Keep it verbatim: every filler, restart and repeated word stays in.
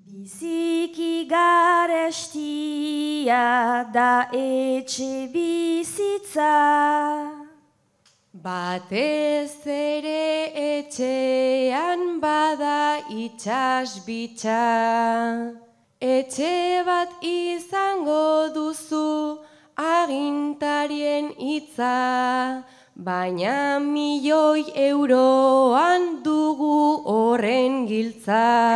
Biziki garestia da etxe bizitza, batez ere etxean bada itsasbitza. Etxe bat izango duzu agintarien hitza, baina milioi euroan dugu horren giltza.